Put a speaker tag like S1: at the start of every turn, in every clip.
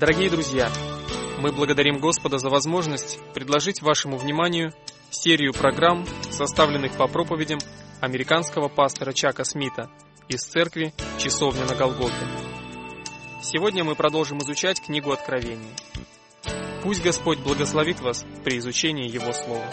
S1: Дорогие друзья, мы благодарим Господа за возможность предложить вашему вниманию серию программ, составленных по проповедям американского пастора Чака Смита из церкви «Часовня на Голгофе». Сегодня мы продолжим изучать книгу Откровения. Пусть Господь благословит вас при изучении Его Слова.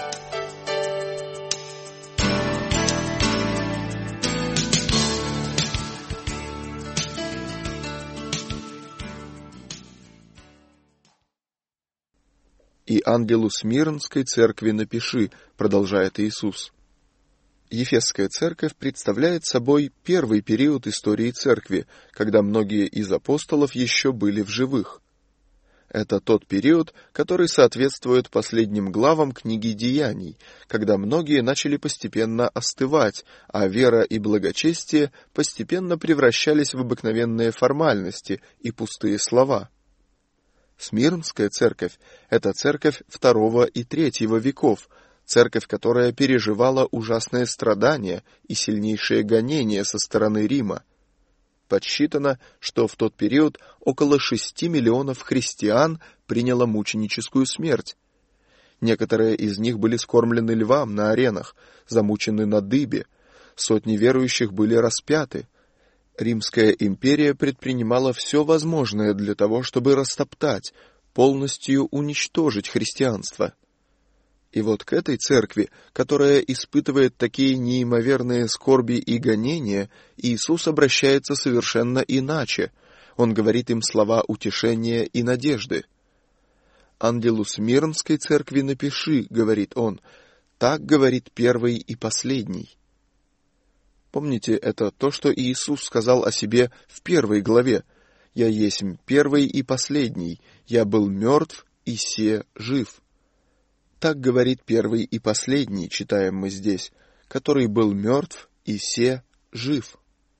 S2: «И ангелу Смирнской церкви напиши», продолжает Иисус. Ефесская церковь представляет собой первый период истории церкви, когда многие из апостолов еще были в живых. Это тот период, который соответствует последним главам книги Деяний, когда многие начали постепенно остывать, а вера и благочестие постепенно превращались в обыкновенные формальности и пустые слова. Смирнская церковь – это церковь II и III веков, церковь, которая переживала ужасные страдания и сильнейшие гонения со стороны Рима. Подсчитано, что в тот период около 6 миллионов христиан приняло мученическую смерть. Некоторые из них были скормлены львам на аренах, замучены на дыбе, сотни верующих были распяты. Римская империя предпринимала все возможное для того, чтобы растоптать, полностью уничтожить христианство. И вот к этой церкви, которая испытывает такие неимоверные скорби и гонения, Иисус обращается совершенно иначе. Он говорит им слова утешения и надежды. «Ангелу Смирнской церкви напиши», — говорит он, — «так говорит первый и последний». Помните, это то, что Иисус сказал о себе в 1 главе. «Я есмь первый и последний, я был мертв, и се жив». Так говорит первый и последний, читаем мы здесь, который был мертв, и се жив.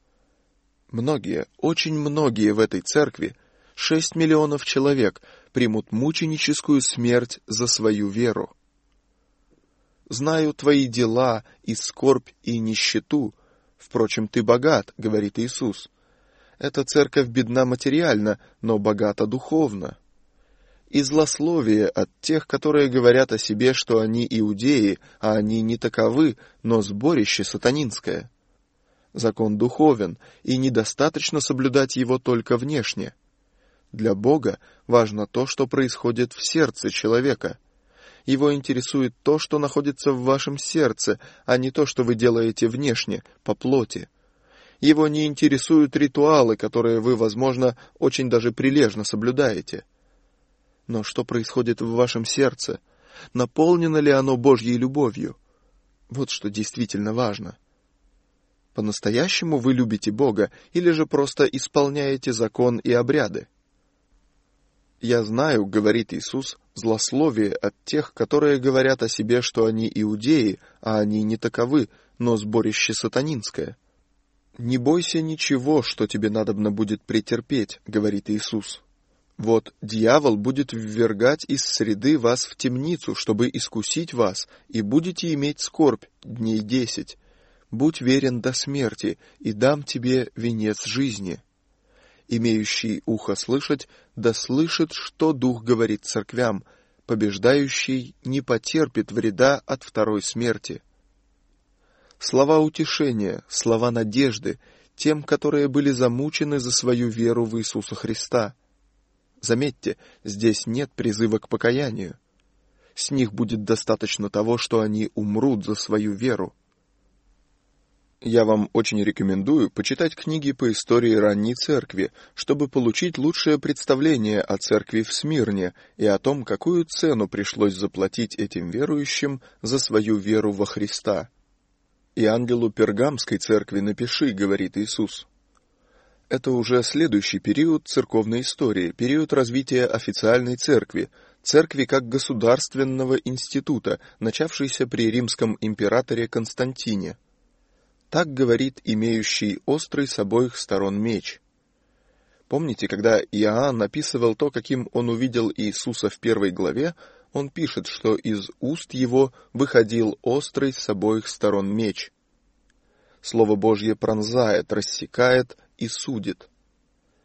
S2: Многие, очень многие в этой церкви, 6 миллионов человек, примут мученическую смерть за свою веру. «Знаю твои дела, и скорбь, и нищету. Впрочем, ты богат», — говорит Иисус. Эта церковь бедна материально, но богата духовно. И злословие от тех, которые говорят о себе, что они иудеи, а они не таковы, но сборище сатанинское. Закон духовен, и недостаточно соблюдать его только внешне. Для Бога важно то, что происходит в сердце человека. Его интересует то, что находится в вашем сердце, а не то, что вы делаете внешне, по плоти. Его не интересуют ритуалы, которые вы, возможно, очень даже прилежно соблюдаете. Но что происходит в вашем сердце? Наполнено ли оно Божьей любовью? Вот что действительно важно. По-настоящему вы любите Бога или же просто исполняете закон и обряды? «Я знаю, — говорит Иисус, — злословие от тех, которые говорят о себе, что они иудеи, а они не таковы, но сборище сатанинское. Не бойся ничего, что тебе надобно будет претерпеть, — говорит Иисус. Вот дьявол будет ввергать из среды вас в темницу, чтобы искусить вас, и будете иметь скорбь дней 10. Будь верен до смерти, и дам тебе венец жизни. Имеющий ухо слышать, да слышит, что Дух говорит церквям, побеждающий не потерпит вреда от второй смерти». Слова утешения, слова надежды тем, которые были замучены за свою веру в Иисуса Христа. Заметьте, здесь нет призыва к покаянию. С них будет достаточно того, что они умрут за свою веру. Я вам очень рекомендую почитать книги по истории ранней церкви, чтобы получить лучшее представление о церкви в Смирне и о том, какую цену пришлось заплатить этим верующим за свою веру во Христа. «И ангелу Пергамской церкви напиши», — говорит Иисус. Это уже следующий период церковной истории, период развития официальной церкви, церкви как государственного института, начавшейся при римском императоре Константине. Так говорит имеющий острый с обоих сторон меч. Помните, когда Иоанн описывал то, каким он увидел Иисуса в 1 главе, он пишет, что из уст его выходил острый с обоих сторон меч. Слово Божье пронзает, рассекает и судит.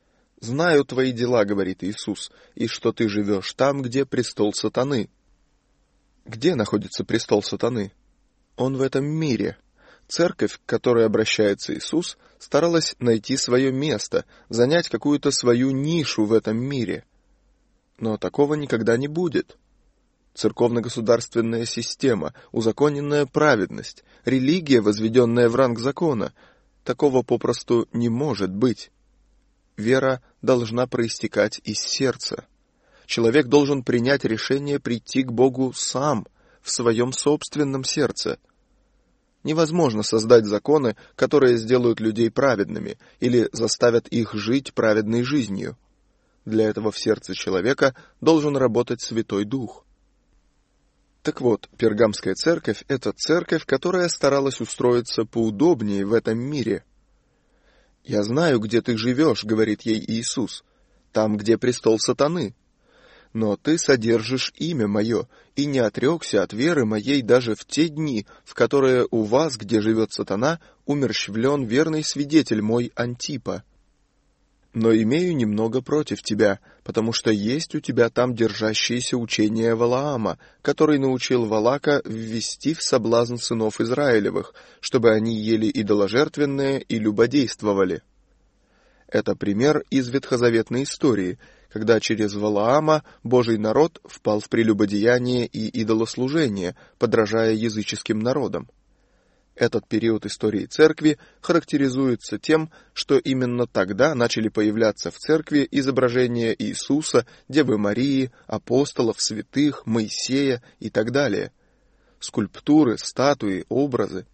S2: «Знаю твои дела, — говорит Иисус, — и что ты живешь там, где престол сатаны». Где находится престол сатаны? Он в этом мире. Церковь, к которой обращается Иисус, старалась найти свое место, занять какую-то свою нишу в этом мире. Но такого никогда не будет. Церковно-государственная система, узаконенная праведность, религия, возведенная в ранг закона — такого попросту не может быть. Вера должна проистекать из сердца. Человек должен принять решение прийти к Богу сам, в своем собственном сердце. Невозможно создать законы, которые сделают людей праведными или заставят их жить праведной жизнью. Для этого в сердце человека должен работать Святой Дух. Так вот, Пергамская церковь — это церковь, которая старалась устроиться поудобнее в этом мире. «Я знаю, где ты живешь, — говорит ей Иисус, — там, где престол сатаны. Но ты содержишь имя мое и не отрекся от веры моей даже в те дни, в которые у вас, где живет сатана, умерщвлен верный свидетель мой Антипа. Но имею немного против тебя, потому что есть у тебя там держащиеся учения Валаама, который научил Валака ввести в соблазн сынов Израилевых, чтобы они ели идоложертвенное и любодействовали». Это пример из ветхозаветной истории, когда через Валаама Божий народ впал в прелюбодеяние и идолослужение, подражая языческим народам. Этот период истории церкви характеризуется тем, что именно тогда начали появляться в церкви изображения Иисуса, Девы Марии, апостолов, святых, Моисея и так далее. Скульптуры, статуи, образы.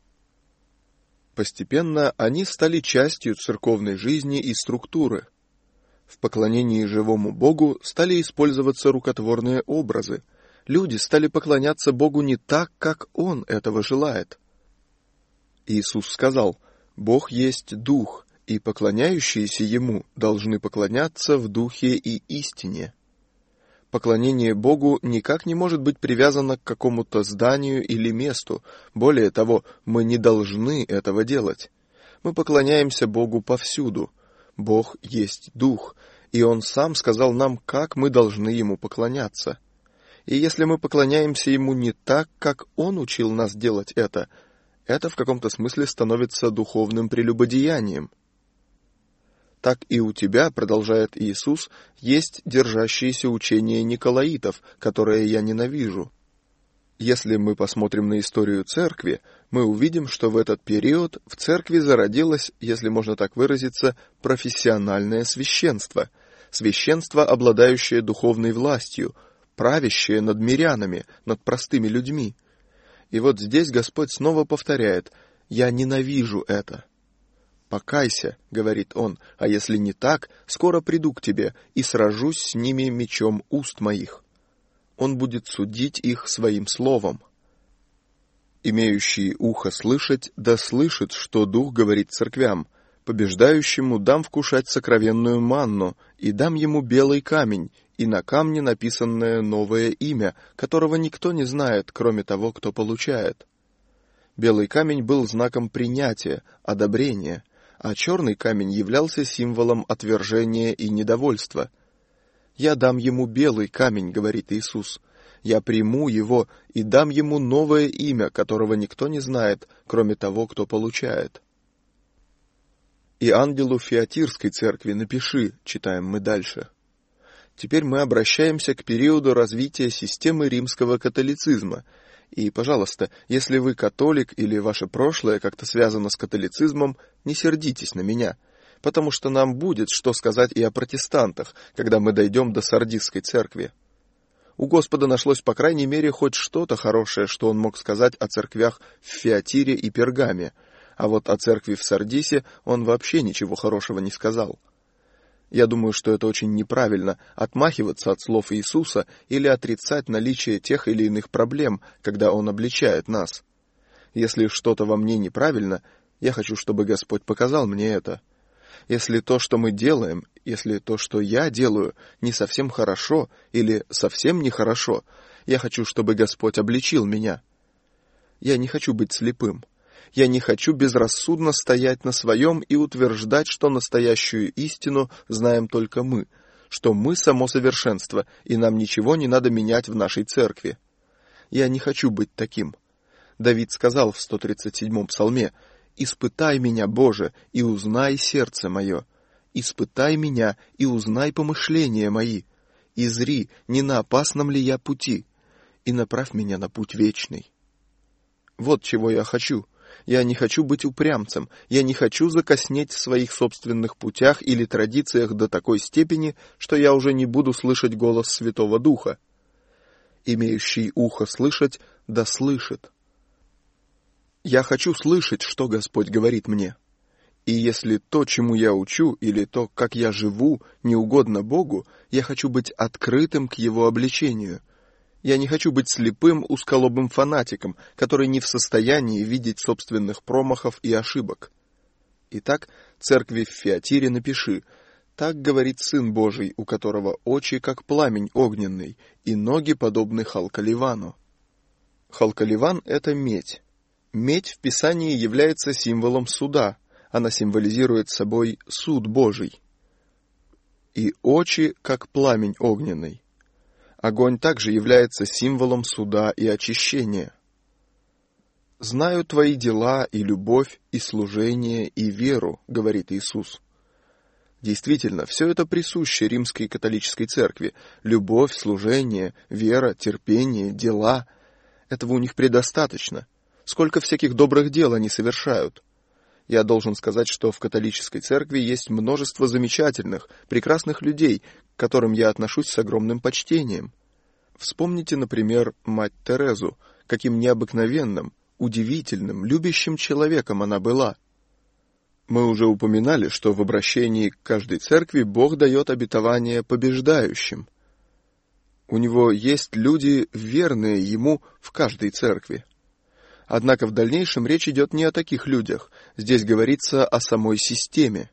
S2: Постепенно они стали частью церковной жизни и структуры. В поклонении живому Богу стали использоваться рукотворные образы. Люди стали поклоняться Богу не так, как Он этого желает. Иисус сказал: «Бог есть Дух, и поклоняющиеся Ему должны поклоняться в Духе и истине». Поклонение Богу никак не может быть привязано к какому-то зданию или месту. Более того, мы не должны этого делать. Мы поклоняемся Богу повсюду. Бог есть Дух, и Он сам сказал нам, как мы должны Ему поклоняться. И если мы поклоняемся Ему не так, как Он учил нас делать это в каком-то смысле становится духовным прелюбодеянием. Так и у тебя, продолжает Иисус, есть держащиеся учения николаитов, которые я ненавижу. Если мы посмотрим на историю церкви, мы увидим, что в этот период в церкви зародилось, если можно так выразиться, профессиональное священство, священство, обладающее духовной властью, правящее над мирянами, над простыми людьми. И вот здесь Господь снова повторяет: «Я ненавижу это». «Покайся, — говорит Он, — а если не так, скоро приду к тебе и сражусь с ними мечом уст моих». Он будет судить их своим словом. «Имеющий ухо слышать, да слышит, что Дух говорит церквям. Побеждающему дам вкушать сокровенную манну, и дам ему белый камень, и на камне написанное новое имя, которого никто не знает, кроме того, кто получает». Белый камень был знаком принятия, одобрения, а черный камень являлся символом отвержения и недовольства. «Я дам ему белый камень, — говорит Иисус, — я приму его и дам ему новое имя, которого никто не знает, кроме того, кто получает». «И ангелу Фиатирской церкви напиши», — читаем мы дальше. Теперь мы обращаемся к периоду развития системы римского католицизма. И, пожалуйста, если вы католик или ваше прошлое как-то связано с католицизмом, не сердитесь на меня, потому что нам будет что сказать и о протестантах, когда мы дойдем до Сардисской церкви. У Господа нашлось, по крайней мере, хоть что-то хорошее, что Он мог сказать о церквях в Фиатире и Пергаме, а вот о церкви в Сардисе Он вообще ничего хорошего не сказал. Я думаю, что это очень неправильно — отмахиваться от слов Иисуса или отрицать наличие тех или иных проблем, когда Он обличает нас. Если что-то во мне неправильно, я хочу, чтобы Господь показал мне это. Если то, что мы делаем, если то, что я делаю, не совсем хорошо или совсем нехорошо, я хочу, чтобы Господь обличил меня. Я не хочу быть слепым. Я не хочу безрассудно стоять на своем и утверждать, что настоящую истину знаем только мы, что мы само совершенство, и нам ничего не надо менять в нашей церкви. Я не хочу быть таким. Давид сказал в 137-м псалме: «Испытай меня, Боже, и узнай сердце мое. Испытай меня и узнай помышления мои. И зри, не на опасном ли я пути, и направь меня на путь вечный». Вот чего я хочу. Я не хочу быть упрямцем. Я не хочу закоснеть в своих собственных путях или традициях до такой степени, что я уже не буду слышать голос Святого Духа. Имеющий ухо слышать, да слышит. Я хочу слышать, что Господь говорит мне. И если то, чему я учу, или то, как я живу, не угодно Богу, я хочу быть открытым к Его обличению. Я не хочу быть слепым, узколобым фанатиком, который не в состоянии видеть собственных промахов и ошибок. Итак, церкви в Фиатире напиши: «Так говорит Сын Божий, у которого очи, как пламень огненный, и ноги, подобны халкаливану». Халкаливан — это медь. Медь в Писании является символом суда. Она символизирует собой суд Божий. И очи, как пламень огненный. Огонь также является символом суда и очищения. «Знаю твои дела и любовь, и служение, и веру», — говорит Иисус. Действительно, все это присуще римской католической церкви. Любовь, служение, вера, терпение, дела. Этого у них предостаточно. Сколько всяких добрых дел они совершают. Я должен сказать, что в католической церкви есть множество замечательных, прекрасных людей, к которым я отношусь с огромным почтением. Вспомните, например, мать Терезу, каким необыкновенным, удивительным, любящим человеком она была. Мы уже упоминали, что в обращении к каждой церкви Бог дает обетование побеждающим. У Него есть люди, верные Ему в каждой церкви. Однако в дальнейшем речь идет не о таких людях. Здесь говорится о самой системе.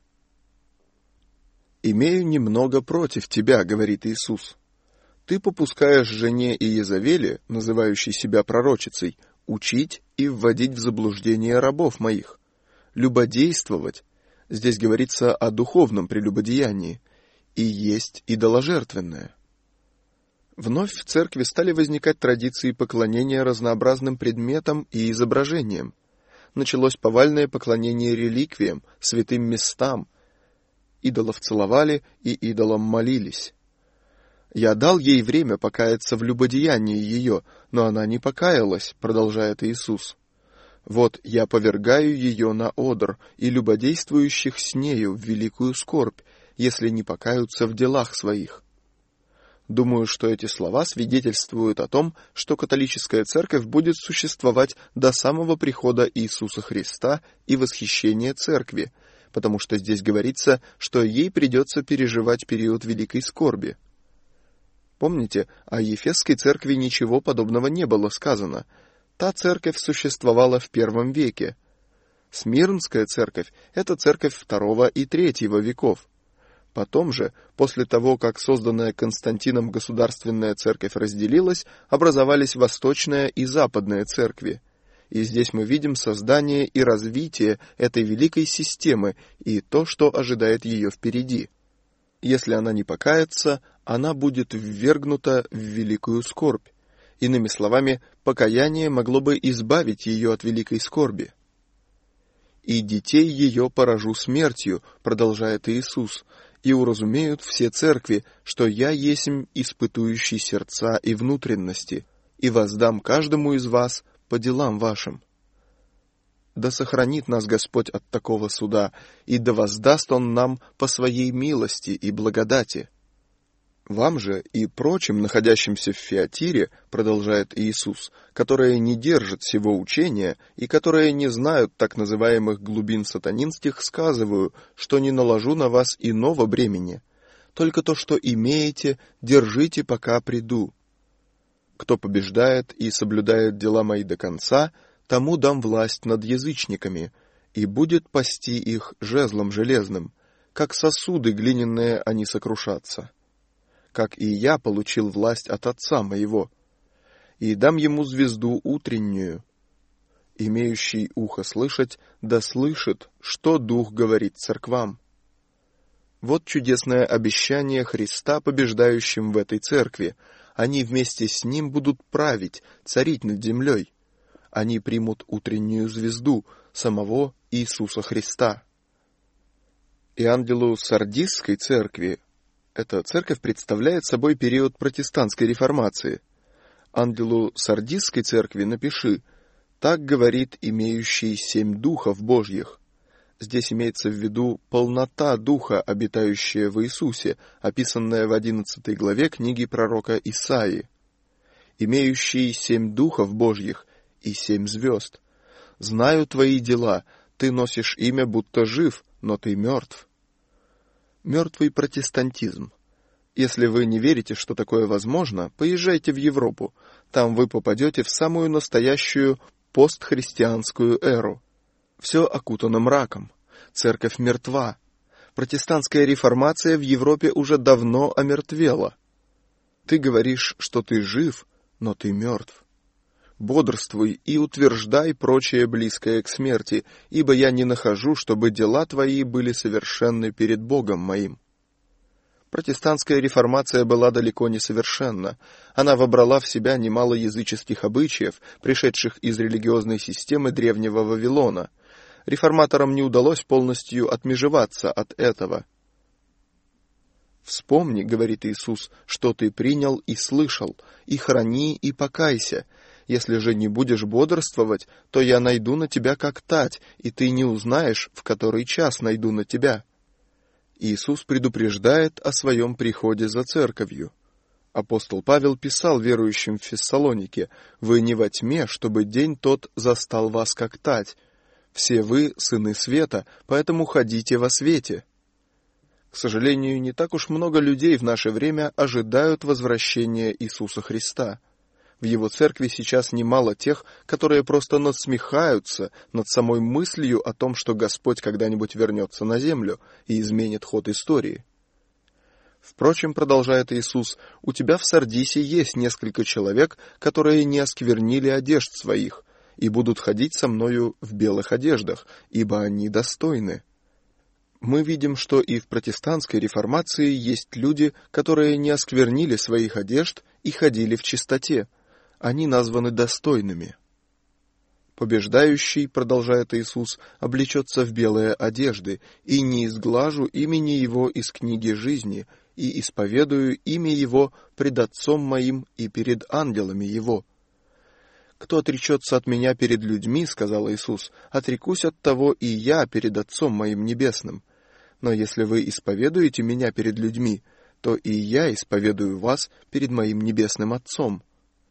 S2: «Имею немного против тебя», — говорит Иисус. «Ты попускаешь жене Иезавели, называющей себя пророчицей, учить и вводить в заблуждение рабов моих, любодействовать». Здесь говорится о духовном прелюбодеянии. «И есть идоложертвенное». Вновь в церкви стали возникать традиции поклонения разнообразным предметам и изображениям. Началось повальное поклонение реликвиям, святым местам. Идолов целовали и идолам молились. «Я дал ей время покаяться в любодеянии ее, но она не покаялась», — продолжает Иисус. «Вот я повергаю ее на одр и любодействующих с нею в великую скорбь, если не покаются в делах своих». Думаю, что эти слова свидетельствуют о том, что католическая церковь будет существовать до самого прихода Иисуса Христа и восхищения церкви, потому что здесь говорится, что ей придется переживать период великой скорби. Помните, о Ефесской церкви ничего подобного не было сказано. Та церковь существовала в I веке. Смирнская церковь — это церковь II и III веков. Потом же, после того, как созданная Константином государственная церковь разделилась, образовались Восточная и Западная церкви. И здесь мы видим создание и развитие этой великой системы и то, что ожидает ее впереди. Если она не покается, она будет ввергнута в великую скорбь. Иными словами, покаяние могло бы избавить ее от великой скорби. «И детей ее поражу смертью», — продолжает Иисус, «и уразумеют все церкви, что я есмь испытующий сердца и внутренности, и воздам каждому из вас по делам вашим». Да сохранит нас Господь от такого суда, и да воздаст Он нам по Своей милости и благодати. Вам же и прочим, находящимся в Фиатире, продолжает Иисус, которые не держат сего учения и которые не знают так называемых глубин сатанинских, сказываю, что не наложу на вас иного бремени. Только то, что имеете, держите, пока приду. Кто побеждает и соблюдает дела мои до конца, тому дам власть над язычниками, и будет пасти их жезлом железным, как сосуды глиняные они сокрушатся. Как и я получил власть от Отца моего, и дам ему звезду утреннюю. Имеющий ухо слышать, да слышит, что Дух говорит церквам. Вот чудесное обещание Христа побеждающим в этой церкви. Они вместе с Ним будут править, царить над землей. Они примут утреннюю звезду, самого Иисуса Христа. И ангелу Сардисской церкви, эта церковь представляет собой период протестантской реформации. Ангелу Сардисской церкви напиши: «Так говорит имеющий 7 духов Божьих». Здесь имеется в виду полнота Духа, обитающая в Иисусе, описанная в 11 главе книги пророка Исаии. «Имеющий 7 духов Божьих и 7 звезд. Знаю твои дела, ты носишь имя, будто жив, но ты мертв». Мертвый протестантизм. Если вы не верите, что такое возможно, поезжайте в Европу. Там вы попадете в самую настоящую постхристианскую эру. Все окутано мраком. Церковь мертва. Протестантская реформация в Европе уже давно омертвела. Ты говоришь, что ты жив, но ты мертв. Бодрствуй и утверждай прочее близкое к смерти, ибо я не нахожу, чтобы дела твои были совершенны перед Богом моим. Протестантская реформация была далеко не совершенна. Она вобрала в себя немало языческих обычаев, пришедших из религиозной системы древнего Вавилона. Реформаторам не удалось полностью отмежеваться от этого. «Вспомни, — говорит Иисус, — что ты принял и слышал, и храни, и покайся. Если же не будешь бодрствовать, то я найду на тебя как тать, и ты не узнаешь, в который час найду на тебя». Иисус предупреждает о своем приходе за церковью. Апостол Павел писал верующим в Фессалонике: «Вы не во тьме, чтобы день тот застал вас как тать. Все вы сыны света, поэтому ходите во свете». К сожалению, не так уж много людей в наше время ожидают возвращения Иисуса Христа. В Его церкви сейчас немало тех, которые просто насмехаются над самой мыслью о том, что Господь когда-нибудь вернется на землю и изменит ход истории. Впрочем, продолжает Иисус, у тебя в Сардисе есть несколько человек, которые не осквернили одежд своих, и будут ходить со мною в белых одеждах, ибо они достойны. Мы видим, что и в протестантской реформации есть люди, которые не осквернили своих одежд и ходили в чистоте. Они названы достойными. Побеждающий, продолжает Иисус, облечется в белые одежды, и не изглажу имени Его из книги жизни, и исповедую имя Его пред Отцом моим и перед ангелами Его. «Кто отречется от Меня перед людьми, — сказал Иисус, — отрекусь от того и Я перед Отцом моим небесным. Но если вы исповедуете Меня перед людьми, то и Я исповедую вас перед моим небесным Отцом.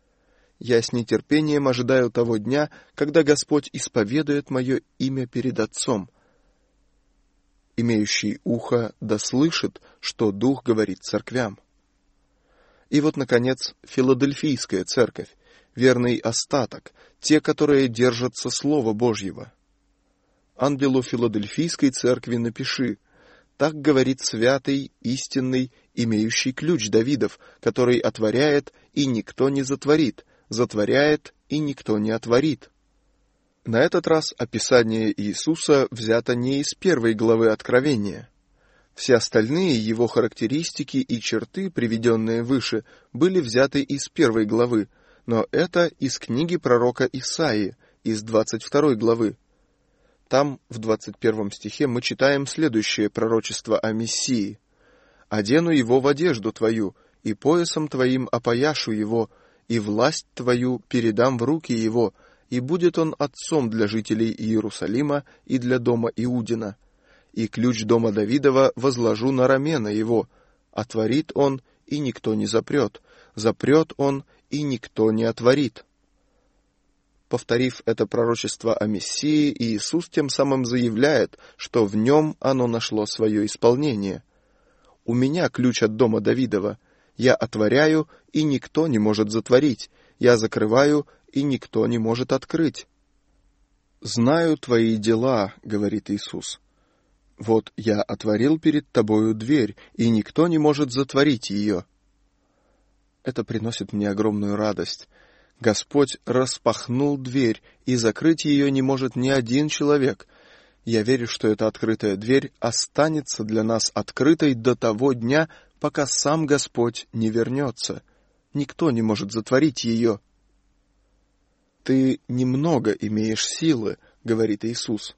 S2: Я с нетерпением ожидаю того дня, когда Господь исповедует мое имя перед Отцом. Имеющий ухо да слышит, что Дух говорит церквям». И вот, наконец, Филадельфийская церковь, верный остаток, те, которые держатся Слова Божьего. Ангелу Филадельфийской церкви напиши: «Так говорит святый, истинный, имеющий ключ Давидов, который отворяет, и никто не затворит, затворяет, и никто не отворит». На этот раз описание Иисуса взято не из 1 главы Откровения. Все остальные его характеристики и черты, приведенные выше, были взяты из 1 главы, но это из книги пророка Исаии, из 22 главы. Там, в 21 стихе, мы читаем следующее пророчество о Мессии: «Одену его в одежду твою, и поясом твоим опояшу его, и власть твою передам в руки его, и будет он отцом для жителей Иерусалима и для дома Иудина. И ключ дома Давидова возложу на рамена его. Отворит он, и никто не запрет, запрет он, и никто не отворит». Повторив это пророчество о Мессии, Иисус тем самым заявляет, что в нем оно нашло свое исполнение. «У меня ключ от дома Давидова. Я отворяю, и никто не может затворить. Я закрываю, и никто не может открыть». «Знаю твои дела, — говорит Иисус. Вот я отворил перед тобою дверь, и никто не может затворить ее». Это приносит мне огромную радость. Господь распахнул дверь, и закрыть ее не может ни один человек. Я верю, что эта открытая дверь останется для нас открытой до того дня, пока сам Господь не вернется. Никто не может затворить ее. «Ты немного имеешь силы», — говорит Иисус.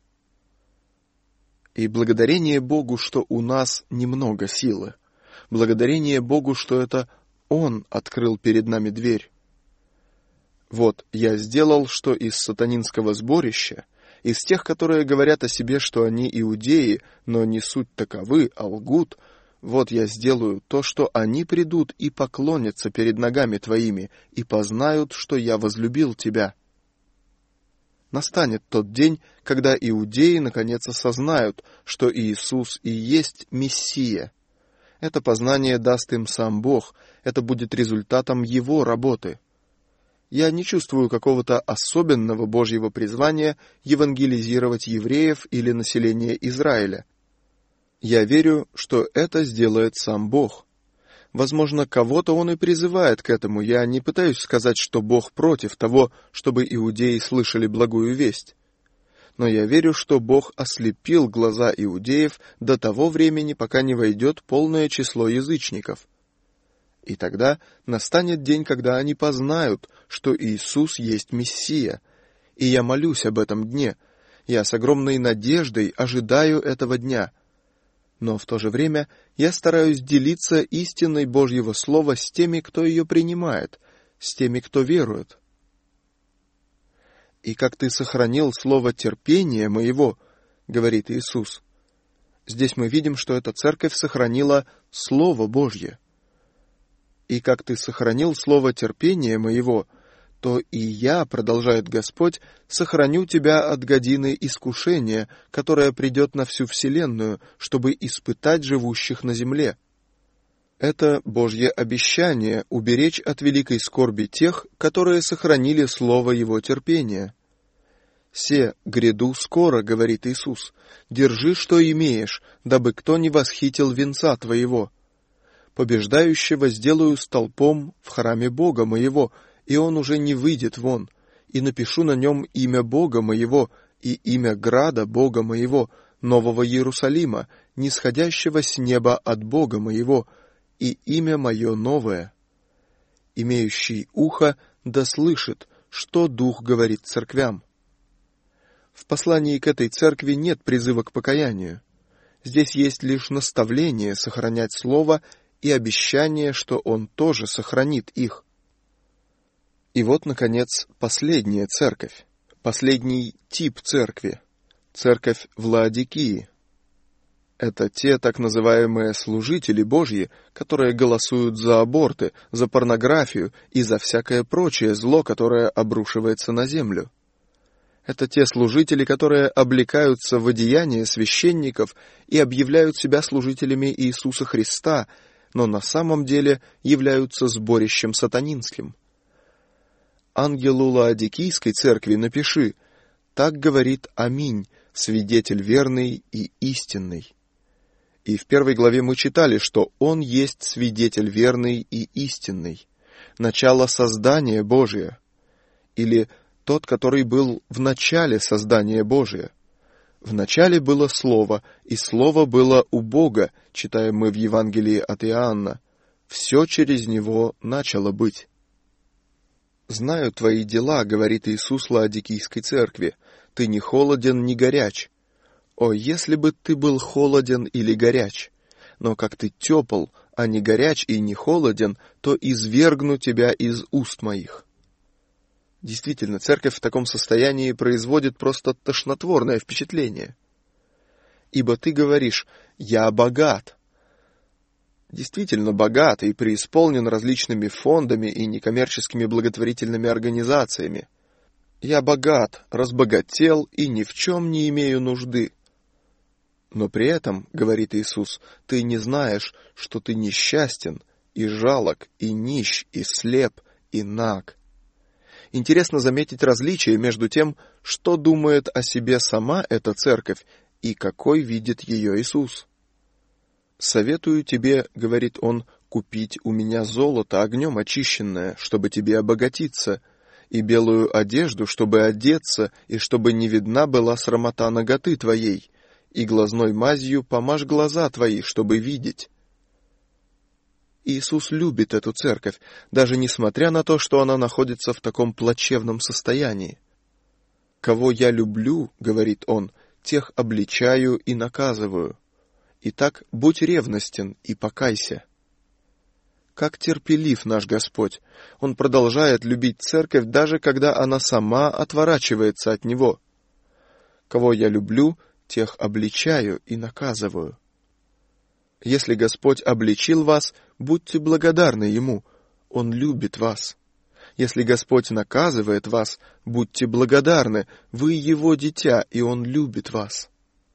S2: И благодарение Богу, что у нас немного силы. Благодарение Богу, что это Он открыл перед нами дверь. Вот я сделал, что из сатанинского сборища, из тех, которые говорят о себе, что они иудеи, но не суть таковы, а лгут, вот я сделаю то, что они придут и поклонятся перед ногами твоими, и познают, что я возлюбил тебя. Настанет тот день, когда иудеи наконец осознают, что Иисус и есть Мессия. Это познание даст им сам Бог, это будет результатом Его работы. Я не чувствую какого-то особенного Божьего призвания евангелизировать евреев или население Израиля. Я верю, что это сделает сам Бог. Возможно, кого-то Он и призывает к этому. Я не пытаюсь сказать, что Бог против того, чтобы иудеи слышали благую весть. Но я верю, что Бог ослепил глаза иудеев до того времени, пока не войдет полное число язычников. И тогда настанет день, когда они познают, что Иисус есть Мессия. И я молюсь об этом дне. Я с огромной надеждой ожидаю этого дня. Но в то же время я стараюсь делиться истиной Божьего Слова с теми, кто ее принимает, с теми, кто верует. «И как ты сохранил слово терпения моего, — говорит Иисус, — здесь мы видим, что эта церковь сохранила Слово Божье. И как ты сохранил слово терпения моего, то и я, продолжает Господь, сохраню тебя от годины искушения, которое придет на всю вселенную, чтобы испытать живущих на земле. Это Божье обещание уберечь от великой скорби тех, которые сохранили слово Его терпения. «Се, гряду скоро, — говорит Иисус, — держи, что имеешь, дабы кто не восхитил венца твоего. Побеждающего сделаю столпом в храме Бога моего, и он уже не выйдет вон, и напишу на нем имя Бога моего и имя града Бога моего, Нового Иерусалима, нисходящего с неба от Бога моего, и имя мое новое. Имеющий ухо да слышит, что Дух говорит церквям». В послании к этой церкви нет призыва к покаянию. Здесь есть лишь наставление сохранять слово и обещание, что Он тоже сохранит их. И вот, наконец, последняя церковь, последний тип церкви, церковь в Лаодикии. Это те так называемые служители Божьи, которые голосуют за аборты, за порнографию и за всякое прочее зло, которое обрушивается на землю. Это те служители, которые облекаются в одеяния священников и объявляют себя служителями Иисуса Христа, но на самом деле являются сборищем сатанинским. Ангелу Лаодикийской церкви напиши: «Так говорит Аминь, свидетель верный и истинный». И в 1 главе мы читали, что Он есть свидетель верный и истинный, начало создания Божия, или тот, который был в начале создания Божия. В начале было Слово, и Слово было у Бога, читаем мы в Евангелии от Иоанна. Все через Него начало быть. «Знаю твои дела, — говорит Иисус Лаодикийской церкви, — ты не холоден, ни горяч. О, если бы ты был холоден или горяч! Но как ты тепл, а не горяч и не холоден, то извергну тебя из уст моих». Действительно, церковь в таком состоянии производит просто тошнотворное впечатление. «Ибо ты говоришь: я богат». Действительно богат и преисполнен различными фондами и некоммерческими благотворительными организациями. «Я богат, разбогател и ни в чем не имею нужды». Но при этом, говорит Иисус, ты не знаешь, что ты несчастен, и жалок, и нищ, и слеп, и наг. Интересно заметить различие между тем, что думает о себе сама эта церковь, и какой видит ее Иисус. «Советую тебе, — говорит Он, — купить у меня золото огнем очищенное, чтобы тебе обогатиться, и белую одежду, чтобы одеться, и чтобы не видна была срамота наготы твоей, и глазной мазью помажь глаза твои, чтобы видеть». Иисус любит эту церковь, даже несмотря на то, что она находится в таком плачевном состоянии. «Кого я люблю, — говорит он, — тех обличаю и наказываю. Итак, будь ревностен и покайся». Как терпелив наш Господь! Он продолжает любить церковь, даже когда она сама отворачивается от Него. «Кого я люблю, тех обличаю и наказываю». Если Господь обличил вас, будьте благодарны Ему. Он любит вас. Если Господь наказывает вас, будьте благодарны. Вы Его дитя, и Он любит вас.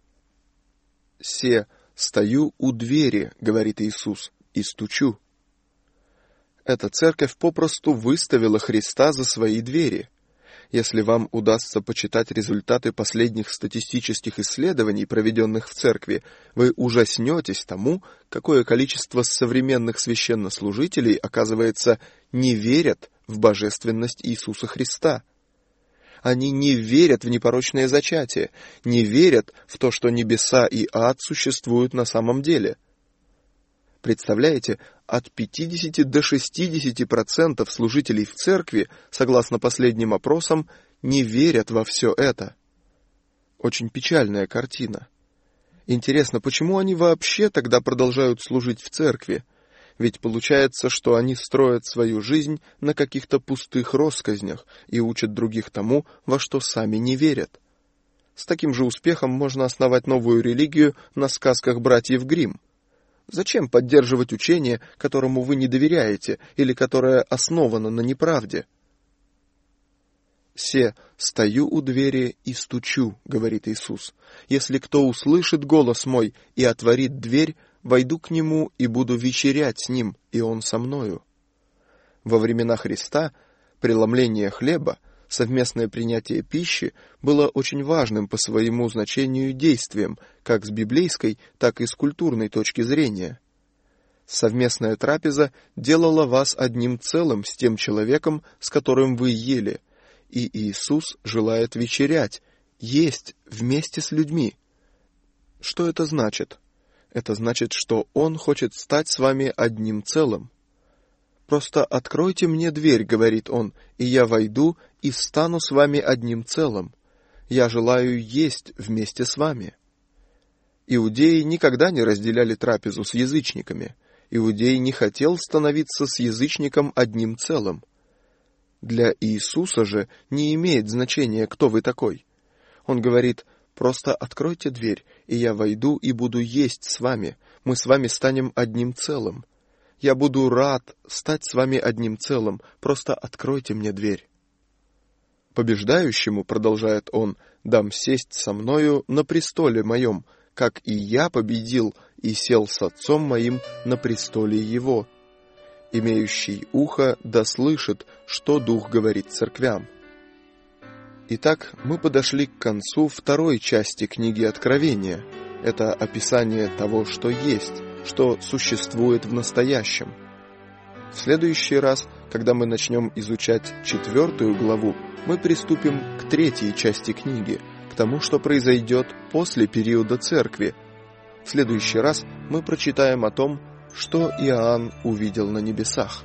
S2: «Се, стою у двери, — говорит Иисус, — и стучу». Эта церковь попросту выставила Христа за свои двери. Если вам удастся почитать результаты последних статистических исследований, проведенных в церкви, вы ужаснетесь тому, какое количество современных священнослужителей, оказывается, не верят в божественность Иисуса Христа. Они не верят в непорочное зачатие, не верят в то, что небеса и ад существуют на самом деле. Представляете, от 50 до 60% служителей в церкви, согласно последним опросам, не верят во все это. Очень печальная картина. Интересно, почему они вообще тогда продолжают служить в церкви? Ведь получается, что они строят свою жизнь на каких-то пустых россказнях и учат других тому, во что сами не верят. С таким же успехом можно основать новую религию на сказках братьев Гримм. Зачем поддерживать учение, которому вы не доверяете, или которое основано на неправде? «Се, стою у двери и стучу, — говорит Иисус. Если кто услышит голос мой и отворит дверь, войду к нему и буду вечерять с ним, и он со мною». Во времена Христа преломление хлеба, совместное принятие пищи было очень важным по своему значению действием, как с библейской, так и с культурной точки зрения. Совместная трапеза делала вас одним целым с тем человеком, с которым вы ели, и Иисус желает вечерять, есть вместе с людьми. Что это значит? Это значит, что Он хочет стать с вами одним целым. «Просто откройте мне дверь, — говорит Он, — и я войду и стану с вами одним целым. Я желаю есть вместе с вами». Иудеи никогда не разделяли трапезу с язычниками. Иудей не хотел становиться с язычником одним целым. Для Иисуса же не имеет значения, кто вы такой. Он говорит: «Просто откройте дверь, и я войду и буду есть с вами. Мы с вами станем одним целым. Я буду рад стать с вами одним целым, просто откройте мне дверь». «Побеждающему, — продолжает он, — дам сесть со мною на престоле моем, как и я победил и сел с Отцом моим на престоле его. Имеющий ухо да слышит, что Дух говорит церквям». Итак, мы подошли к концу второй части книги Откровения. Это описание того, что есть, что существует в настоящем. В следующий раз, когда мы начнем изучать 4 главу, мы приступим к 3 части книги, к тому, что произойдет после периода церкви. В следующий раз мы прочитаем о том, что Иоанн увидел на небесах.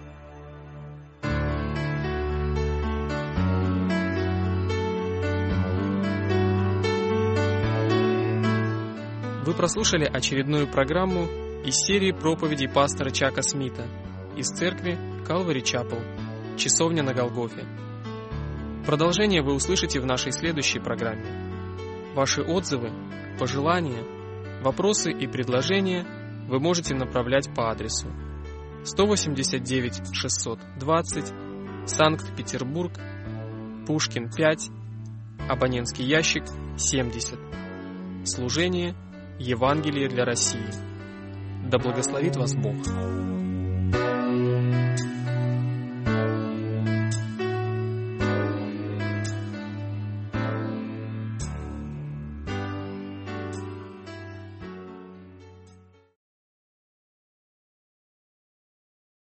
S1: Вы прослушали очередную программу из серии проповедей пастора Чака Смита из церкви Calvary Chapel, Часовня на Голгофе. Продолжение вы услышите в нашей следующей программе. Ваши отзывы, пожелания, вопросы и предложения вы можете направлять по адресу 189 620, Санкт-Петербург, Пушкин 5, абонентский ящик 70. Служение Евангелие для России. Да благословит вас Бог.